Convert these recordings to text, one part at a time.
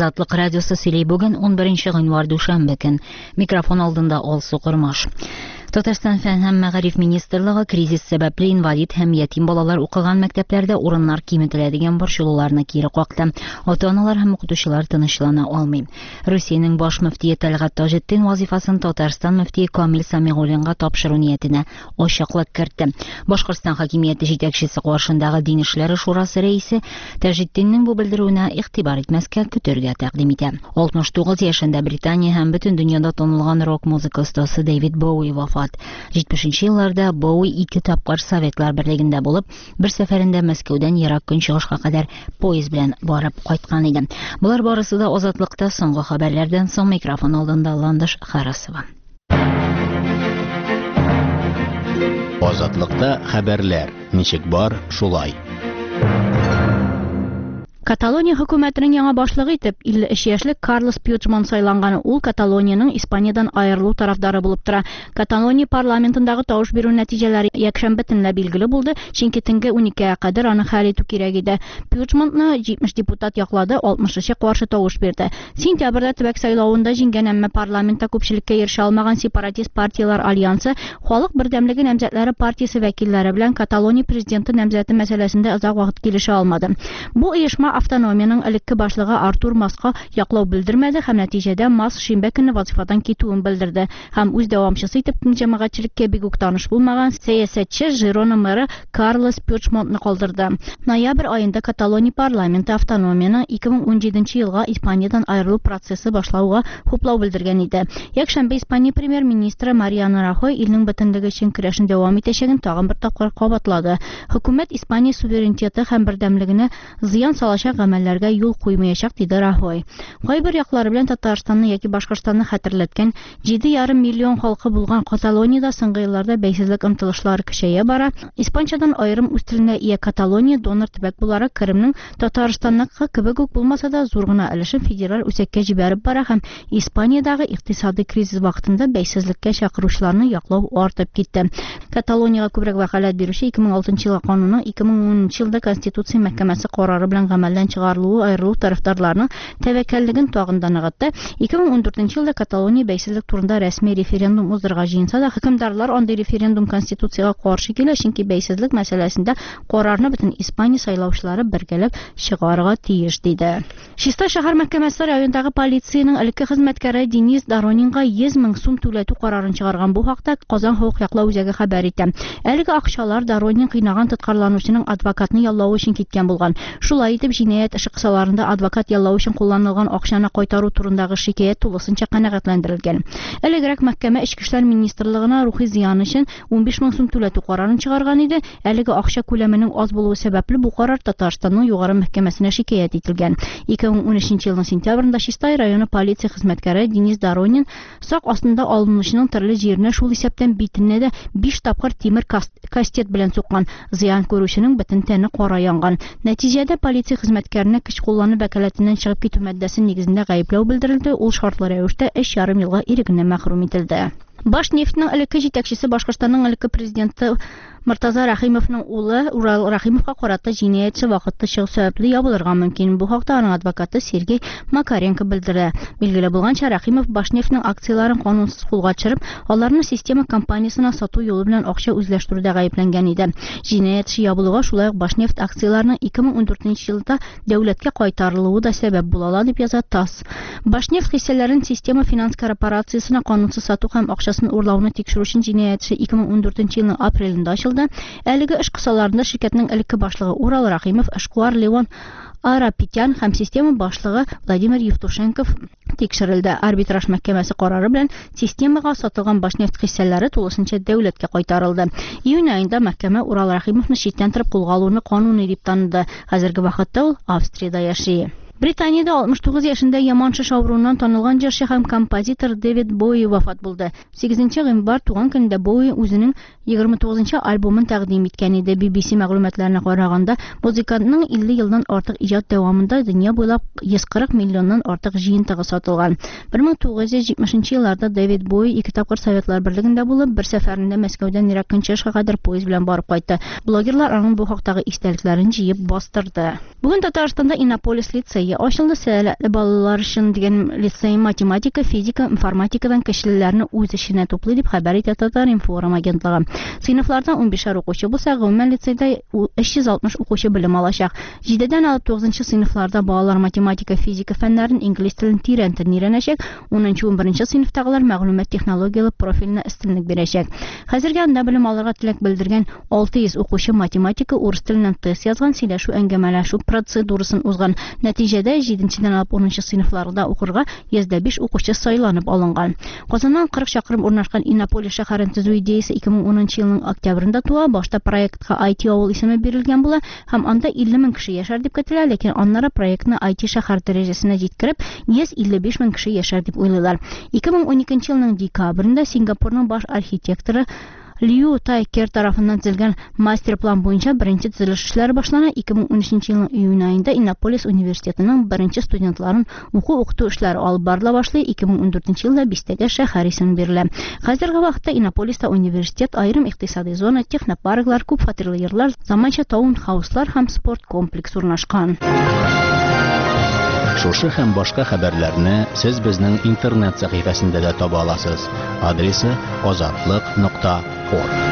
Азатлык радиосы сөйлей бүген 11 гыйнвар дүшәмбе көн. Микрофон алдында Алсу Кырмаш. Татарстан фән һәм мәгариф министрлыгы кризис сәбәпле инвалид һәм ятим балалар укыган мәктәпләрдә урыннар киметелә дигән борчылуларны кире какты. Ата-аналар һәм укытучылар тынычлана алмый. Русиянең баш мөфтие Тәлгать Таҗетдин вазифасын Татарстан мөфтие Камил Самигуллинга тапшыру ниятенә ачыклык кертте. Башкортстан хакимияте җитәкчесе каршындагы Дин эшләре шурасы рәисе Таҗетдиннең бу белдерүенә игътибар итмәскә көтәргә тәкъдим итә. 69 яшендә Британия һәм бөтен дөньяда танылган рок-музыка остасы Дэвид Боуи вафат. 70-нче елларда Боуи 2 тапкыр Советлар берлегендә булып, бер сәфәрендә Мәскәүдән ерак көнчыгышка кадәр поезд белән барып кайткан иде. Булар барысы да Азатлыкта соңгы хәбәрләрдән соң микрофон алдында Ландыш Харасова. Азатлыкта хәбәрләр. Ничек бар, шулай. Каталония хөкүмәтенең яңа башлыгы итеп 53 яшьлек Карлос Пьючмон сайланган. Ул Каталониянең Испаниядән аерылу тарафдары булып тора. Каталония парламентындагы тавыш бирү нәтиҗәләре якшәмбе төнлә билгеле булды, чөнки төнге 12-гә кадәр аны хәл итү кирәк иде. Пьючмонны 70 депутат яклады, 60-ы каршы тавыш бирде. Сентябрьдә төбәк сайлавында җиңгән, әмма парламентта күпчелеккә ирешә алмаган сепаратист партиялар альянсы Халык бердәмлеге намзәтләре партиясе вәкилләре белән Каталония президенты намзәте мәсьәләсендә озак вакыт килешә алмады. Бу оешма автономиянең элекке башлыгы Артур Маска яклау белдермәде һәм нәтиҗәдә Мас шимбә көнне вазифадан китүен белдерде һәм үз дәвамчысы итеп җәмәгатьчелеккә бик үк таныш булмаган сәясәтче Жирона мэры Карлос Пьючмонтны калдырды. Ноябрь аенда Каталония парламенты автономияның 2017 елга Испаниядән аерылу процессы башлауга хуплау белдергән иде. Якшәмбе Испания премьер-министры Мариано Рахой илнең бөтенлеге өчен көрәшен дәвам итәчәген тагын бер тапкыр кабатлады. Хөкүмәт Испания суверенитеты һәм бердәмлегенә зыян салачак гамәлләргә юл куймаячак, диде Рахой. Кайбер яклары белән Татарстанны яки Башкортстанны хәтерләткән 7,5 миллион халкы булган Каталониядә соңгы елларда бәйсезлек омтылышлары көчәя бара. Испанчадан аерым үз теленә ия Каталония донор төбәк буларак Кримның Татарстанныкы кебек үк булмаса да зур гына өлешен федераль үзәккә җибәреп бара һәм Испаниядагы икътисади кризис вакытында бәйсезлеккә чакыручыларны яклау артып китте. Каталониягә күбрәк вәкаләт бирүче 2006 елга канунның 2010 елда Конституция мәхкәмәсе карары белән гамәлдән чыгарылуы аерылу тарафдарларының тәвәккәллеген тагында ныгытты. 2014 елда Каталония бәйсезлек турында рәсми референдум уздырырга җыенса да, хөкемдарлар андый референдум Конституциягә каршы килә, чөнки бәйсезлек мәсьәләсендә карарны бөтен Испания сайлаучылары бергәләп чыгарырга тиеш, диде. Чиста шәһәр мәхкәмәсе райондагы полициянең элекке хезмәткәре Денис Доронинга 100 000 сум түләтү карарын чыгарган. Бу хакта Казан хокук яклау үзәге хәбәр итә. Әлеге акчалар Доронин кыйнаган тоткарланучының адвокатны яллау өчен киткән булган. Шулай итеп, җинаять эше кысаларында адвокат яллау өчен кулланылган акчаны кайтару турындагы шикаят тулысынча канәгатьләндерелгән. Әлегрәк мәхкәмә Ички эшләр министрлыгына рухи зыян өчен 15 000 сум түләтү карарын чыгарган иде. Әлеге акча күләменең аз булуы сәбәпле бу карар Татарстанның югары мәхкәмәсенә шикаят ителгән. 2013 елның сентябрендә Чистай районы полиция хезмәткәре Денис Доронин сак астында алынучының төрле җиренә шул исәптән битенә дә 5 тапкыр тимер кастет белән суккан. Зыян күрүченең бөтен тәне кара янган. Нәтиҗәдә полиция хезмәткәренә көч кулланып вәкаләтеннән чыгып китү мәддәсе нигезендә гаепләү белдерелде. Ул шартлы рәвештә 3,5 елга ирегеннән мәхрүм ителде. Башнефтьнең элекке җитәкчесе Башкортстанның элекке президенты Мортаза Рахимовның улы Урал Рахимовка карата җинаятьче вакытлы чыгу сәбәпле ябылырга мөмкин. Бу хакта аның адвокаты Сергей Макаренко белдерде. Билгеле булганча, Рахимов Башнефтьнең акцияларын канунсыз кулга төшереп, аларны система компаниясына сату юлы белән акча үзләштерүдә гаепләнгән иде. Җинаятьче ябылуга шулай ук Башнефть акцияларының 2014 елда дәүләткә кайтарылуы да сәбәп була ала, дип яза ТАСС. Башнефть хиссәләрен система финанс корпорациясына канунсыз сату һәм акчасын урлауны тикшерү өчен җинаятьче 2014 елның апрелендә ачылды. Әлеге эш кысаларында ширкәтнең элекке башлыгы Урал Рахимов, эшкуар Леон Арапетян һәм система башлыгы Владимир Евтушенков тикшерелде. Арбитраж мәхкәмәсе карары белән системага сатылган Башнефть хиссәләре тулысынча дәүләткә кайтарылды. Июнь айында мәхкәмә Урал Рахимовны читтән торып кулга алуны кануни дип таныды. Хәзерге вакытта ул Австриядә яши. Британияда 69 яшендә яман шеш авыруыннан танылган җырчы һәм композитор Дэвид Боуи вафат булды. 8 гыйнвар туган көндә Боуи үзенең 29-нчы альбомын тәкъдим иткән иде. BBC мәгълүматларына караганда, музыкантның 50 елдан артык иҗат дәвамында дөнья буйлап 140 миллионнан артык җыентыгы сатылган. 1970 елларда Дэвид Боуи 2 тапкыр Советлар берлегендә булып, бер сәфәрендә Мәскәүдән ерак Көнчыгышка кадәр поезд белән барып кайтты. Блогерлар аның бу хактагы истәлекләрен җыеп бастырды. Бүген Татарстанда Иннополис лицей лицейы ачылды. Сәләтле балалар өчен дигән лицей математика, физика, информатикадан кешеләрне үз эченә туплый дип хәбәр итә Татар-Информ агентлыгы. Сыйныфларда 15 укучы булса, гомумән лицейда 360 укучы белем алачак. 7-дән алып 9-нчы сыйныфларда балалар математика, физика фәннәрен, инглиз телен тирән өйрәнәчәк. 10-11 сыйныфтагылар мәгълүмат технологиялы профильне өстенлек бирәчәк. Хәзергә анда белем алырга теләк белдергән 600 укучы математика, урыс теленнән тест язган, сөйләшү, әңгәмәләшү процедурасын узган. Нәтиҗәдә 7-дән алып 10-нчы сыйныфларда укырга 105 укучы сайланып алынган. Казаннан 40 чакрым урнашкан Иннополис шәһәрен төзү идеясе 2010 елның октябрендә туа. Башта проектка IT авыл исеме бирелгән була һәм анда 50 мең кеше яшәр дип көтелә, ләкин аннары проектны IT шәһәр дәрәҗәсенә җиткереп 155 мең кеше яшәр дип уйлыйлар. 2012 елның декабрендә Сингапурның баш архитекторы Liu Tai-Ker тарафыннан төзелгән мастер-план буенча беренче төзелеш эшләре башлана. 2013 елның июнь аенда Иннополис университетының беренче студентларын уку-укыту эшләре алып барыла башлый. 2014 елда Бистәгә шәһәр исеме бирелә. Хәзерге вакытта Иннополиста университет, айрым икътисади зона, технопарклар, күп фатирлы йортлар, заманча таун-хауслар һәм спорт комплексы урнашкан. Шушы һәм башка хәбәрләрне сез безнең интернет сәхифәсендә дә таба аласыз. Адресы azatlык.org.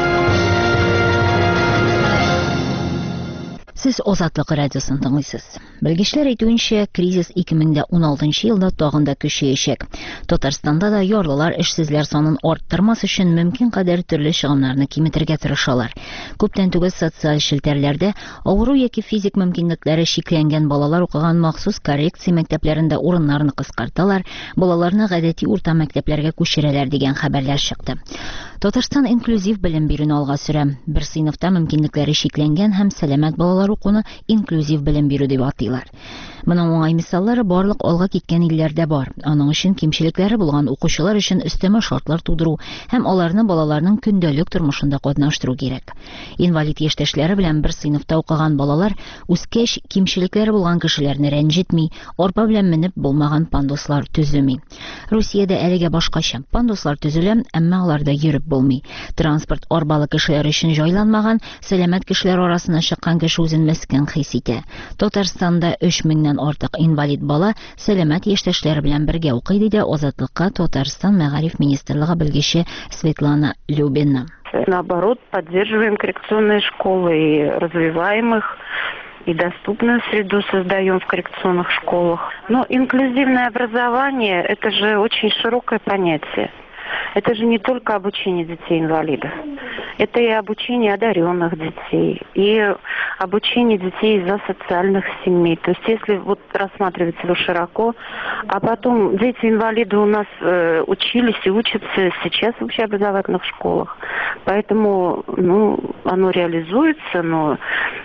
Сез Азатлык радиосын тыңлыйсыз. Белгечләр әйтүенчә, кризис 2016 елда тагын да көчәячәк. Татарстанда да ярлылар эшсезләр санын арттырмас өчен мөмкин кадәр төрле чыгымнарны киметергә тырышалар. Күптән түгел социаль челтәрләрдә авыру яки физик мөмкинлекләре шикләнгән балалар укыган махсус коррекция мәктәпләрендә урыннарны кыскарталар, балаларны гадәти урта мәктәпләргә күчерәләр дигән хәбәрләр чыкты. Татарстан инклюзив белем бирүне алга сөрә. Бер сыйныфта мөмкинлекләре шикләнгән һәм сәламәт балалар укуны инклюзив белем бирү дип атыйлар. Моның уңай мисаллары барлык алга киткән илләрдә бар. Аның өчен кимчелекләре булган укучылар өчен өстәмә шартлар тудыру һәм аларны балаларның көндәлек тормышында катнаштыру кирәк. Инвалид яшьтәшләре белән бер сыйныфта укыган балалар үскәч кимчелекләре булган кешеләрне рәнҗетми, арба белән менеп булмаган пандуслар төземи. Русиядә әлегә башкача пандуслар төзелә, әмма аларда йөреп булмый. Транспорт арбалы кешеләр өчен җайланмаган, сәламәт кешеләр арасына чыккан кеше үзен мескен хис итә. Татарстанда 3000 артык инвалид бала сәламәт яшьтәшләре белән бергә укый диде Азатлыкка Татарстан Мәгариф министрлыгы белгече Светлана Любина. Наоборот, поддерживаем коррекционные школы и развиваем их, и доступную среду создаем в коррекционных школах. Но инклюзивное образование – это же очень широкое понятие. Это же не только обучение детей-инвалидов. Это и обучение одаренных детей, и обучение детей из асоциальных семей. То есть если вот рассматривать его широко, а потом дети-инвалиды у нас учились и учатся сейчас в общеобразовательных школах. Поэтому оно реализуется, но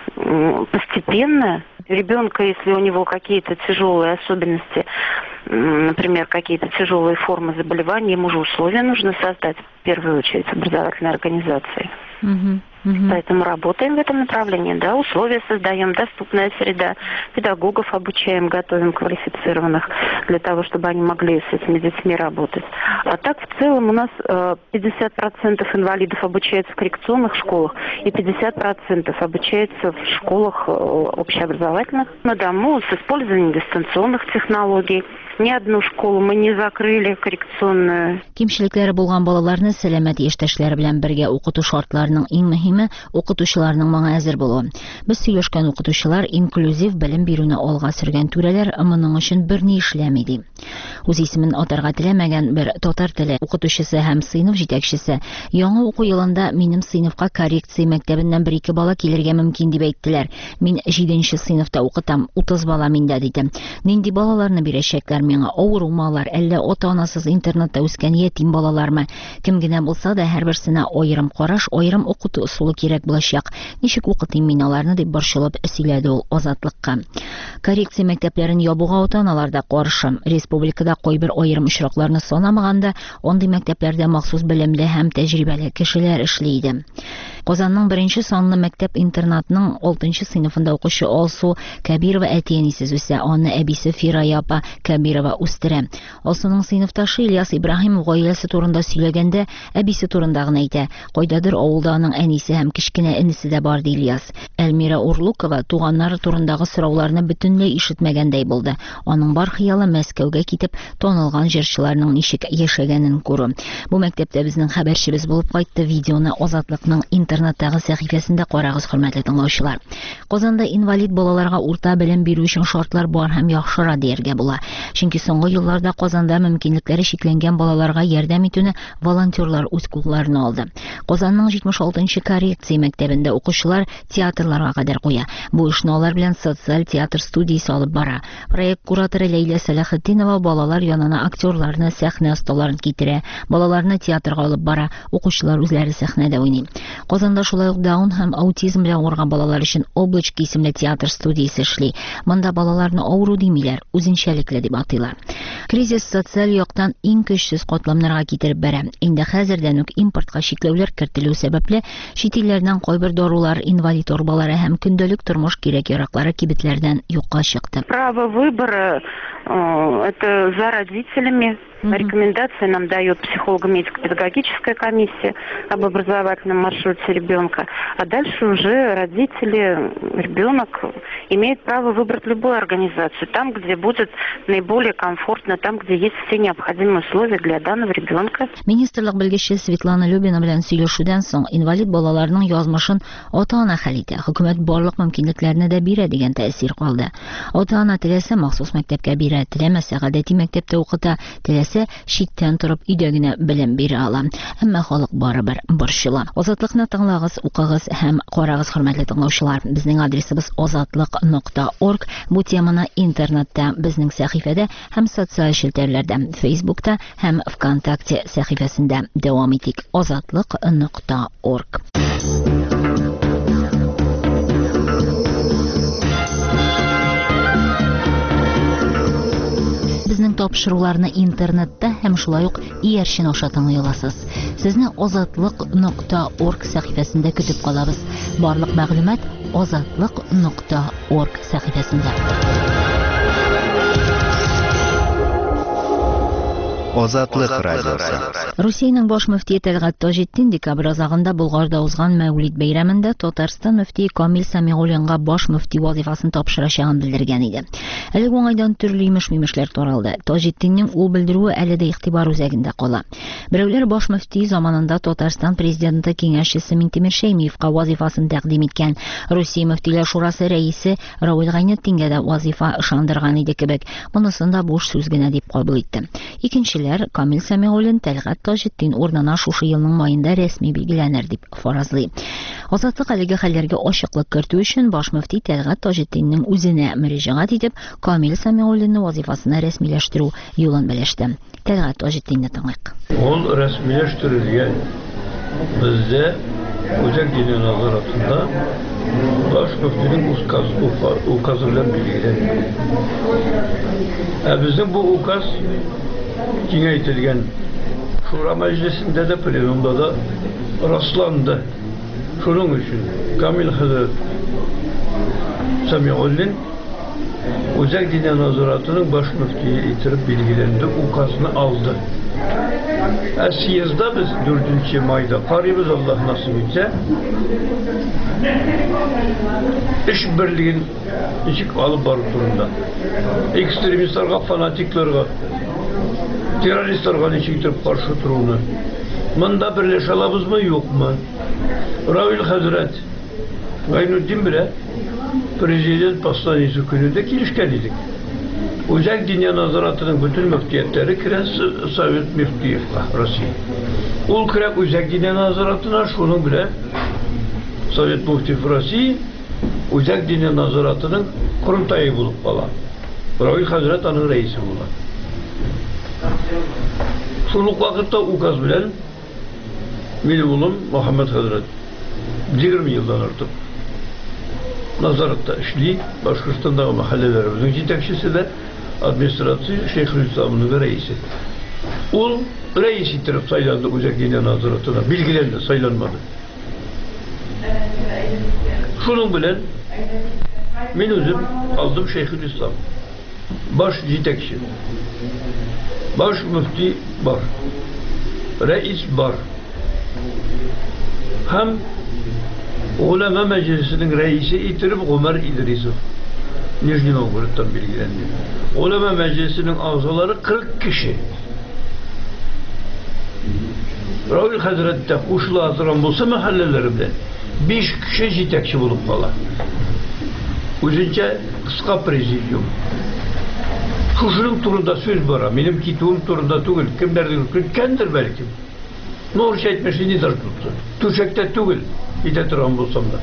постепенно. Ребенка, если у него какие-то тяжелые особенности, например, какие-то тяжелые формы заболеваний, ему же условия нужно создать, в первую очередь, образовательной организации. Поэтому работаем в этом направлении, да, условия создаем, доступная среда, педагогов обучаем, готовим квалифицированных для того, чтобы они могли с этими детьми работать. А так в целом у нас 50% инвалидов обучаются в коррекционных школах и 50% обучаются в школах общеобразовательных на дому с использованием дистанционных технологий. Ни одну школу мы не закрыли коррекционную. Кимчелекләре булган балаларны сәламәт яшьтәшләре белән бергә укыту шартларының иң мөһиме укытучыларның моңа әзер булуы. Без сөйләшкән укытучылар инклюзив белем бирүне алга сөргән түрәләр моның өчен берни эшләми ди. Үз исемен атарга теләмәгән бер татар теле укытучысы һәм сыйныф җитәкчесе яңа уку елында минем сыйныфка коррекция мәктәбеннән 1-2 бала килергә мөмкин дип әйттеләр. Мин 7нче сыйныфта укытам, 30 бала миндә диде. Нинди балаларны бирәчәкләр миңа? Авыру малар, әллә ата-анасыз интернетта үскән ятим балалармы? Кем генә булса да һәрберсенә аерым караш, аерым укыту усулы кирәк булачак. Ничек укытыйм мин аларны дип борчылып сөйләде ул Азатлыкка. Коррекция мәктәпләрен ябуга ата-аналар да каршы. Республикада кайбер аерым очракларны санамаганда, андый мәктәпләрдә махсус белемле һәм тәҗрибәле кешеләр эшли иде. Казанның 1 санлы мәктәп-интернатның 6 сыйныфында укучы Алсу Кәбирова әти-әнисез үсә, аны әбисе Фирая апа Кәбирова үстерә. Алсуның сыйныфташы Ильяс Ибраһимов гаиләсе турында сөйләгәндә, әбисе турында гына әйтә. Кайдадыр авылда аның әнисе һәм кичкенә энесе дә бар ди Ильяс. Әлмира Урлукова туганнары турындагы сорауларны бөтенләй ишетмәгәндәй булды. Аның бар хыялы Мәскәүгә китеп, танылган җырчыларның ничек яшәгәнен күрү. Бу мәктәптә безнең хәбәрчебез булып кайтты. Видеоны Азатлыкның интернеттагы сәхифәсендә карагыз, хөрмәтле тыңлаучылар. Казанда инвалид балаларга урта белем бирү өчен шартлар бар һәм яхшыра дияргә була. Чөнки соңгы елларда Казанда мөмкинлекләре чикләнгән балаларга ярдәм итүне волонтерлар үз кулларына алды. Казанның 76-нчы коррекция мәктәбендә укучылар театрларга кадәр куя. Бу эшне алар белән социаль театр студиясе алып бара. Проект кураторы Ләйлә Сәләхетдинова балалар янына актерларны, сәхнә осталарын китерә, балаларны театрга алып бара, укучылар үзләре сәхнәдә уйный. Казанда шулай ук даун һәм аутизм белән авырган балалар өчен Облачко исемле театр студиясе эшли. Монда балаларны авыру димиләр, үзенчәлекле дип атыйлар. Кризис социаль яктан иң көчсез катламнарга китереп бәрә. Инде хәзердән үк импортка чикләүләр кертелү сәбәпле чит илләрдән кайбер дарулар, инвалид арбалары һәм көндәлек тормыш кирәк-яраклары кибетләрдән юкка чыкты. Право выбора это за родителями. Рекомендации нам дает психолого-медико-педагогическая комиссия об образовательном маршруте ребенка. А дальше уже родители, ребенок имеет право выбрать любую организацию, там, где будет наиболее комфортно, там, где есть все необходимые условия для данного ребенка. Министрлык белгече Светлана Любина белән сөйләшүдән соң инвалид балаларның язмышын ата-ана хәл итә. Хөкүмәт барлык мөмкинлекләрне дә бирә дигән тәэсир калды. Ата-ана теләсә махсус мәктәпкә бирә, теләмәсә гадәти мәктәптә укыта, теләсә читтән торып өйдә генә белем бирә ала. Әмма халык барыбер борчыла. Азатлыкны тыңлагыз, укыгыз һәм карагыз, хөрмәтле тыңлаучылар. Безнең адресыбыз azatlык.org. Бу теманы интернетта, безнең сәхифәдә һәм социаль челтәрләрдә, Facebook'та һәм ВКонтакте сәхифәсендә дәвам итик. azatlык.org. Безнең тапшыруларны интернетта һәм шулай ук иярчен аша тыңлый аласыз. Сезне azatlык.org сәхифәсендә көтеп калабыз. Барлык мәгълүмат azatlык.org сәхифәсендә. Азатлык радиосы. Русиянең баш мөфтие Тәлгать Таҗетдин декабрь азагында Булгарда узган Мәүлид бәйрәмендә Татарстан мөфтие Камил Сәмигуллинга баш мөфти вазифасын тапшырачагын белдергән иде. Әлеге уңайдан төрле имеш-мимешләр таралды. Таҗетдиннең ул белдерүе әле дә игътибар үзәгендә кала. Берәүләр баш мөфти заманында Татарстан президенты киңәшчесе Минтимер Шәймиевка вазифасын тәкъдим иткән. Русия мөфтиләр шурасы рәисе Равил Гайнетдингә дә вазифа ышандырган иде кебек. Монысын да буш сүз генә дип кабул итте. Икенчеләр Камил Сәмигуллин Тәлгать Таҗетдин урынына шушы елның маенда рәсми билгеләнер дип фаразлый. Азатлык әлеге хәлләргә ачыклык кертү өчен баш мөфти Тәлгать Таҗетдиннең үзенә мөрәҗәгать итеп Камил Сәмигуллинны вазифасына рәсмиләштерү юлын белеште. Тәлгать Таҗетдинне тыңлыйк. Ул рәсмиләштерелгән бездә Үзәк дине назаратында баш мөфтинең указы белән билгеләнгән. Безнең бу указ киңәйтелгән Шура мәҗлесендә дә, пленумда да расланды. Шуның өчен Камил хәзрәт Сәмигуллин Үзәк дине назаратының баш мөфтие итеп билгеләнде, указны алды. Съездда без 4 майда карыйбыз, Аллаһ насыйп итсә, эш берлеген ничек алып бару турында. Экстремистларга, фанатикларга, террористларга ничек итеп каршы торуны. Монда берләшә алабызмы, юкмы? Равил хәзрәт Гайнетдин белән президент постаниесе көнендә килешкән идек. Үзәк дине назаратының bütün мөфтиятләре керә Совет мөфтиевка Россия. Ул керә үзәк дине назаратына, шуның белән Совет мөфтиев Россия үзәк дине назаратының курултайы булып кала. Равил хәзрәт аның рәисе була. Шул ук вакытта указ белән минем улым Мөхәммәд хәзрәт 20 елдан артык назаратта эшли, Башкортстандагы мәхәлләләребезнең җитәкчесе дә администрация Шейхелисламның рәисе. Ул рәис итеп сайланды үзәк дине назаратына, билгеләнде, сайланмады. Şunun bilen men özüm aldım Şeyhülislam. Baş yetekçi. Baş müfti var. Reis var. Hem Ulema Meclisi'nin reisi itirip Ömer İdrisov. Nijni Novgorod'dan bilgilendi. Ulema Meclisi'nin azaları 40 kişi. Ravil Hazret'te uşlu hatıran bulsa mahalleleri bilen 5 kişi yetekçi bulup falan. Uzunca kısa prezidyum. Şuşunun turunda söz var. Benim kitabım turunda değil. Kimlerdir? Kendir belki. Ne olur şey etmesi nedir tuttu? Türkçekte değil. İde duran bulsam da.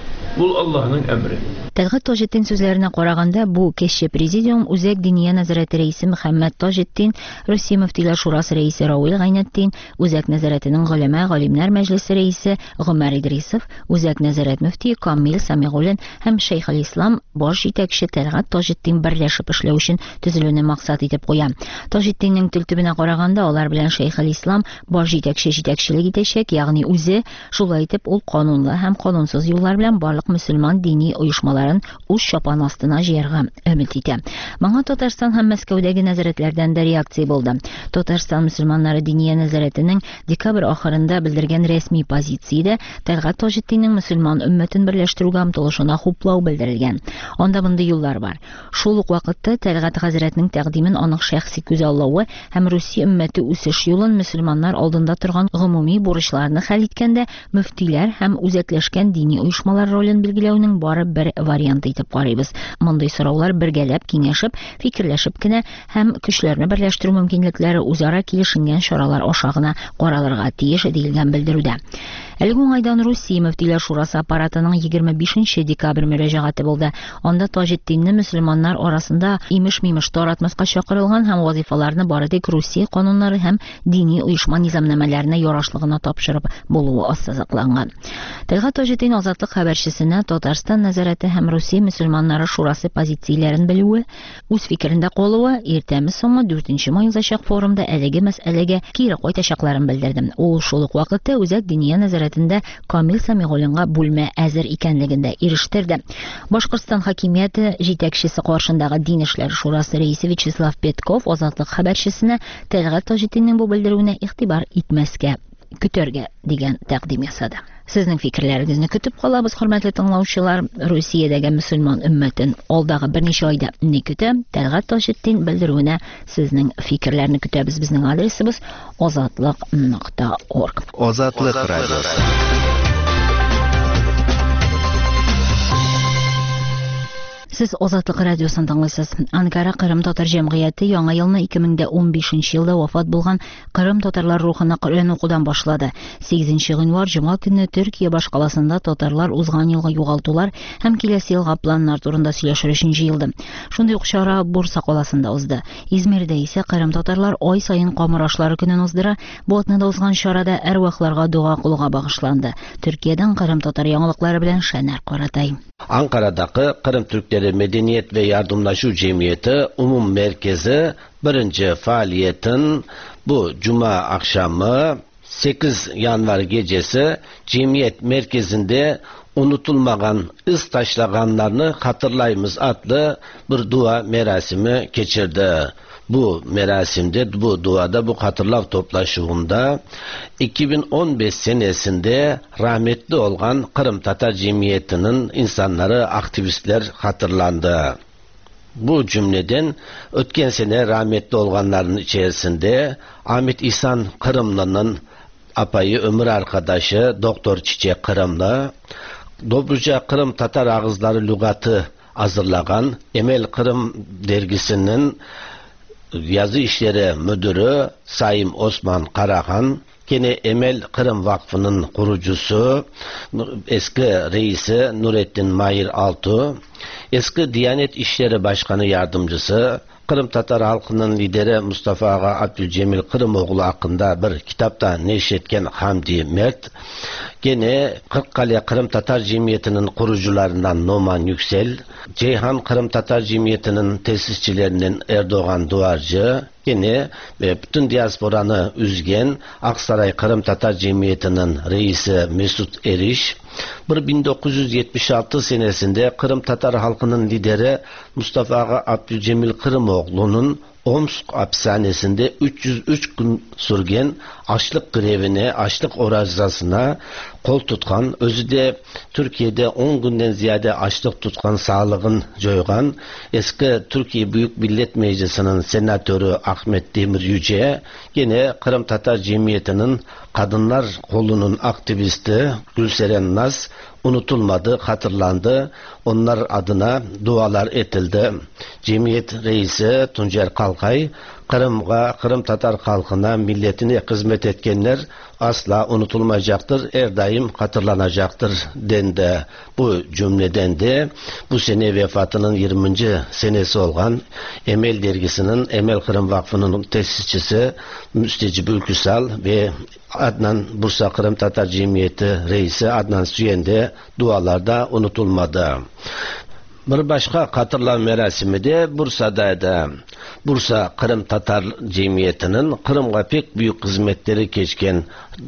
Bu Allah'ın emri. Тәлгать Таҗетдин сүзләренә караганда, бу кече президиум Үзәк Диния нәзарәте рәисе Мөхәммәд Таҗетдин, Русия мөфтиләр шурасы рәисе Равил Гайнетдин, Үзәк нәзарәтенең Галимнәр мәҗлесе рәисе Гомәр Идрисов, Үзәк нәзарәт мөфти Камил Самигуллин һәм Шейхелислам баш җитәкче Тәлгать Таҗетдин берләшеп эшләү өчен төзелүне максат итеп куя. Таҗетдиннең телтүбенә караганда, алар белән Шейхелислам баш җитәкчелек итәчәк, ягъни үзе шулай итеп ул канунлы һәм канунсыз юллар белән барлык мөселман дини оешмалар үз чапан астына җыярга өмет итә. Моңа Татарстан һәм Мәскәүдәге нәзарәтләрдән дә реакция булды. Татарстан мөселманнары диния нәзарәтенең декабрь ахырында белдергән рәсми позициядә Тәлгать Таҗетдиннең мөселман өммәтен берләштерүгә омтылышына хуплау белдерелгән. Анда мондый юллар бар. Шул ук вакытта Тәлгать хәзрәтнең тәкъдимен аның шәхси күзаллавы һәм Русия өммәте үсеш юлын мөселманнар алдында торган гомуми бурычларны хәл иткәндә мөфтиләр һәм үзәкләшкән дини оешмалар ролен билгеләүнең бары бер варианты итеп карыйбыз. Мондый сораулар бергәләп, киңәшеп, фикерләшеп кенә һәм көчләрне берләштерү мөмкинлекләре үзара килешенгән чаралар аша гына каралырга тиеш диелгән белдерүдә. Әлеге уңайдан Русия мөфтиләр шурасы аппаратының 25 декабрь мөрәҗәгате булды. Анда Таҗетдинне мөселманнар арасында имеш-мимеш таратмаска чакырылган һәм вазифаларны бары тик Русия кануннары һәм дини оешма низамнамәләренә ярашлыгына тапшырып булуы ассызыкланган. Тәлгать Таҗетдин азатлык хәбәрчесенә Татарстан нәзарәте һәм Русия мөселманнары шурасы позицияләрен белүе, үз фикерендә калуы, иртәме-соңгы 4 май узачак форумда әлеге мәсьәләгә кире кайтачакларын белдерде. Ул шул ук вакытта Үзәк Диния нәзарәтендә Камил Самигуллинга бүлмә әзер икәнлегендә ирештерде. Башкортстан хакимияте җитәкчесе каршындагы Дин эшләре шурасы рәисе Вячеслав Петков азатлык хәбәрчесенә Тәлгать Таҗетдиннең бу белдерүенә игътибар итмәскә, көтәргә дигән тәкъдим ясады. Сезнең фикерләрегезне көтеп калабыз, хөрмәтле тыңлаучылар. Русиядәге мөселман өммәтен алдагы берничә айда ни көтә? Тәлгать Таҗетдин белдерүенә сезнең фикерләрне көтәбез. Безнең адресыбыз озатлык.org. Озатлык радиосы. Сез Азатлык радиосын тыңлыйсыз. Анкара Кырым татар җәмгыяте яңа елны 2015 елда вафат булган Кырым татарлар рухына Коръән укудан башлады. 8 гыйнвар җомга көнне Төркия башкаласында татарлар узган елга югалтулар һәм киләсе елга планнар турында сөйләшер өчен җыелды. Шундый ук чара Бурса каласында узды. Измирдә исә Кырым татарлар ай сайын камырашлары көнен уздыра. Бу атнада узган чарада әрвахларга дуга кылуга багышланды. Төркиядән Кырым татар яңалыклары белән Шәнәр Каратай. Ankara'daki Kırım Türkleri Medeniyet ve Yardımlaşu Cemiyeti Umum Merkezi birinci faaliyetin bu Cuma akşamı 8 yanvar gecesi Cemiyet Merkezi'nde unutulmagan iz taşlaganlarını hatırlayımız adlı bir dua merasimi geçirdi. Bu merasimde, bu duada, bu hatırlav toplaşığında 2015 senesinde rahmetli olan Kırım Tatar Cemiyeti'nin insanları, aktivistler hatırlandı. Bu cümleden ötken sene rahmetli olanların içerisinde Ahmet İhsan Kırımlı'nın apayı, ömür arkadaşı Doktor Çiçek Kırımlı, Dobruca Kırım Tatar Ağızları Lügatı hazırlayan Emel Kırım dergisinin yazı işleri müdürü Sayın Osman Karahan, gene Emel Kırım Vakfı'nın kurucusu, eski reisi Nurettin Mahir Altu, eski Diyanet İşleri Başkanı Yardımcısı, Kırım Tatar halkının lideri Mustafa Ağa Abdülcemil Kırımoğlu hakkında bir kitapta neşretken Hamdi Mert, gene Kırkkale Kırım Tatar Cemiyeti'nin kurucularından Noman Yüksel, Ceyhan Kırım Tatar Cemiyeti'nin tesisçilerinden Erdoğan Duvarcı, yine ve bütün diasporanı üzgen Aksaray Kırım Tatar Cemiyeti'nin reisi Mesut Eriş, 1976 senesinde Kırım Tatar halkının lideri Mustafa Ağa Abdülcemil Kırımoğlu'nun Omsk hapishanesinde 303 gün sürgen açlık grevine, açlık orazasına kol tutkan, özü de Türkiye'de 10 günden ziyade açlık tutkan sağlığın joygan, eski Türkiye Büyük Millet Meclisi'nin senatörü Ahmet Demir Yüce, yine Kırım Tatar Cemiyeti'nin kadınlar kolunun aktivisti Gülseren Naz unutulmadı, hatırlandı. Onlar adına dualar etildi. Cemiyet reisi Tuncer Kalkay, Kırım'a, Kırım Tatar halkına, milletine hizmet etkenler asla unutulmayacaktır, her daim hatırlanacaktır dendi. Bu cümleden de bu sene vefatının 20. senesi olan Emel dergisinin, Emel Kırım Vakfı'nın tesisçisi Müstecib Ülküsal ve Adnan Bursa Kırım Tatar Cemiyeti reisi Adnan Süyen de dualarda unutulmadı. Bir başka hatırlama merasimi de Bursa'daydı. Bursa Kırım Tatar Cemiyeti'nin Kırım'a pek büyük hizmetleri geçken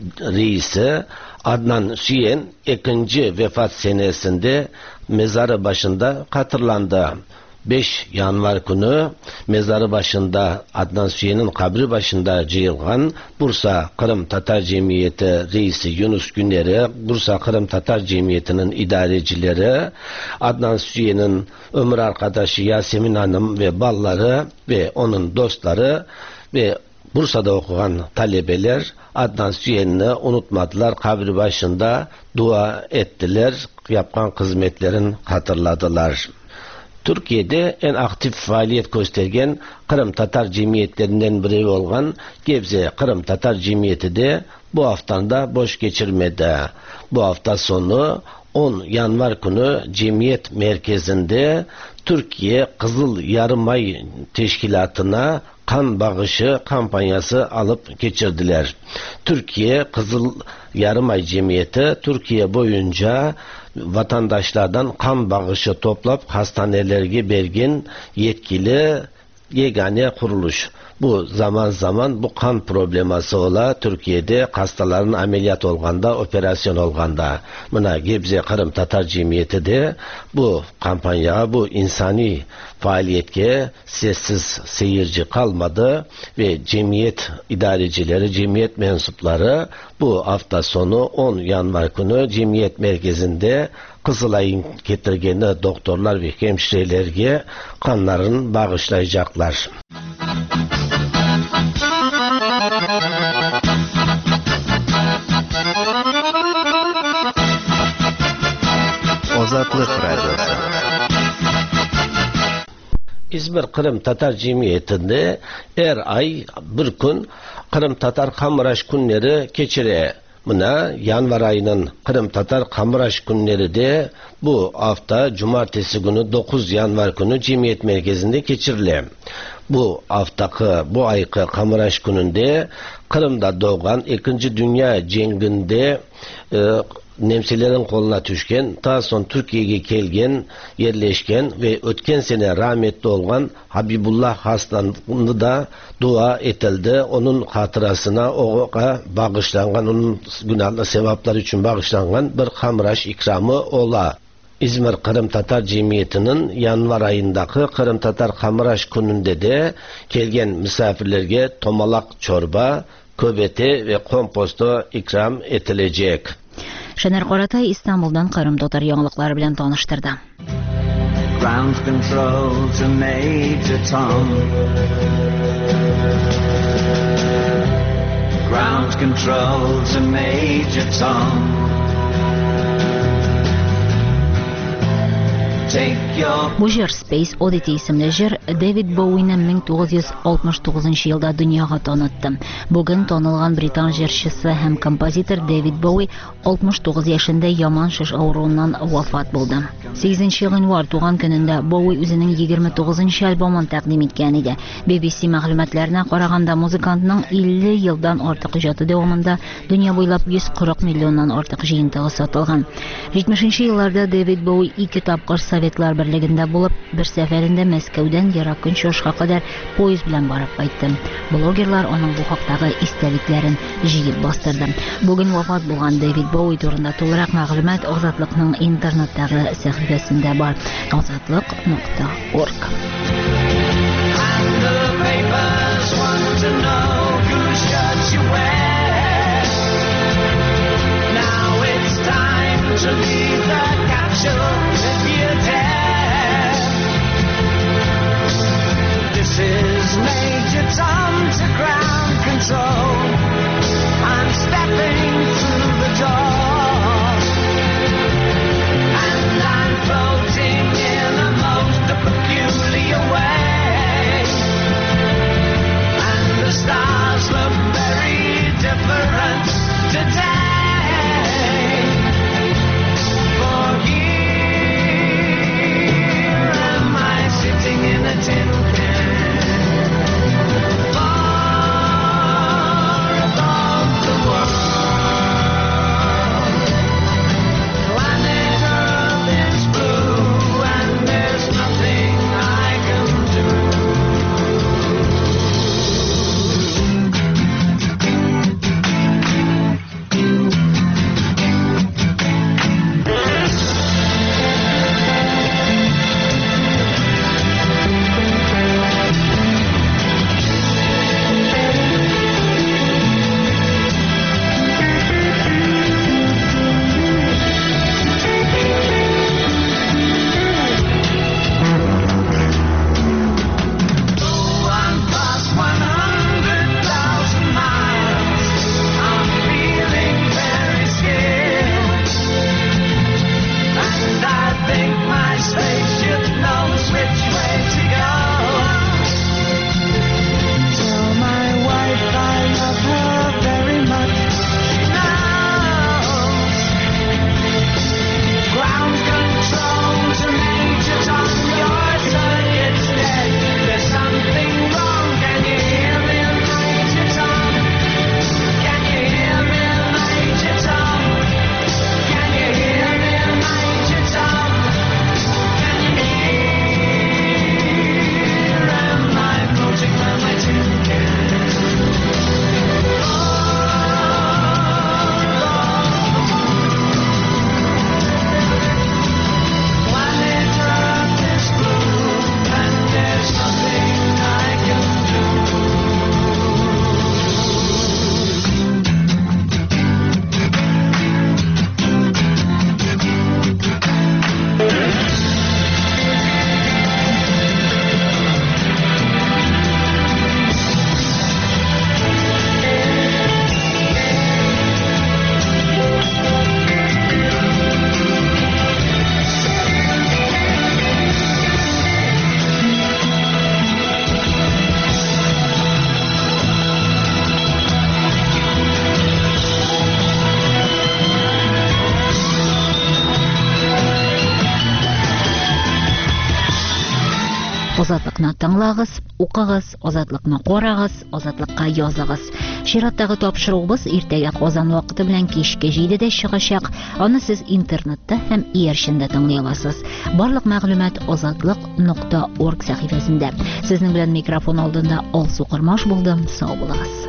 reisi Adnan Süyen 2. vefat senesinde mezarı başında hatırlandı. 5 yanvar günü mezarı başında Adnan Süyen'in kabri başında cıyılgan Bursa Kırım Tatar Cemiyeti reisi Yunus Güner'i, Bursa Kırım Tatar Cemiyeti'nin idarecileri, Adnan Süyen'in ömür arkadaşı Yasemin Hanım ve balları ve onun dostları ve Bursa'da okuyan talebeler Adnan Süyen'i unutmadılar. Kabri başında dua ettiler. Yapılan hizmetlerin hatırladılar. Türkiye'de en aktif faaliyet göstergen Kırım Tatar Cemiyetlerinden biri olan Gebze Kırım Tatar Cemiyeti de bu haftada boş geçirmedi. Bu hafta sonu 10 yanvar günü cemiyet merkezinde Türkiye Kızıl Yarımay Teşkilatı'na kan bağışı kampanyası alıp geçirdiler. Türkiye Kızıl Yarımay Cemiyeti Türkiye boyunca vatandaşlardan kan bağışı toplap hastanelerge bergen yetkili yegane kuruluş. Bu zaman zaman bu kan probleması ola Türkiye'de hastaların ameliyat olganda, operasyon olganda. Buna Gebze Kırım Tatar Cemiyeti de bu kampanyaya, bu insani faaliyetke sessiz seyirci kalmadı ve cemiyet idarecileri, cemiyet mensupları bu hafta sonu 10 yanvar günü cemiyet merkezinde Kızılay'ın getirgeni doktorlar ve hemşirelerge kanlarını bağışlayacaklar. Ozatlık Radyosu. İzmir Kırım Tatar Cemiyeti'nde her ay bir gün Kırım Tatar Kamıraş günleri geçire. Buna yanvar ayının Kırım Tatar Kamıraş günleri de bu hafta cumartesi günü 9 yanvar günü cemiyet merkezinde geçirilir. Bu haftaki, bu ayki Kamıraş gününde Kırım'da doğan 2. Dünya Cengi'nde Nemsilerin koluna düşken, ta son Türkiye'ye kelgen, yerleşken ve ötken sene rahmetli olan Habibullah Hastan'ı da dua etildi. Onun hatırasına oğa bağışlangan, onun günahlı sevapları için bağışlangan bir Kamıraş ikramı ola. İzmir Kırım Tatar Cemiyeti'nin yanvar ayındaki Kırım Tatar Kamıraş gününde de kelgen misafirlerge tomalak çorba, köbeti ve komposto ikram edilecek. Şener Qoratay İstanbul'dan Kırım Tatar yanlıkları bilen tanıştırdı. Ground control to Major Tom. Ground control to Major Tom. Bu jir Space Oddity isimli jir David Bowie'nin 1969 yılda dünyaga tanıttı. Bugün tanılgan Britan jirchisi hem kompozitor David Bowie 69 yaşında yaman şiş avruundan vafat buldu. 8 yanvar tuğan gününde Bowie özünün 29 albomunu təqdim etken idi. BBC məlumatlarına qaraganda muzikantның 50 yıldan artıq ijatı davamında dünya boylap 140 milyondan artıq jıyıntığı satılgan. 70 yıllarda David Bowie 2 tapqır Советлар берлегендә булып, бер сәфәрендә Мәскәүдән ерак Көнчыгышка кадәр поезд белән барып кайтты. Блогерлар аның бу хактагы истәлекләрен җыеп бастырды. Бүген вафат булган Дэвид Боуи турында тулырак мәгълүмат Азатлыкның интернеттагы сәхифәсендә бар. Azatlyk.org. To leave the capsule if you dare. This is Major Tom to ground control. I'm stepping through the door, and I'm floating in a most peculiar way. And the stars look very different today. In a tin can, far above the world. Planet Earth is blue, and there's nothing I can do. Азатлыкны тыңлагыз, укыгыз, Азатлыкны карагыз, Азатлыкка языгыз. Чираттагы тапшыруыбыз иртәгә Казан вакыты белән кичке 7дә чыгачак. Аны сез интернетта һәм иярчендә тыңлый аласыз. Барлык мәгълүмат azatlyk.org сәхифәсендә. Сезнең белән микрофон алдында Алсу Кырмаш булдым. Сау булыгыз.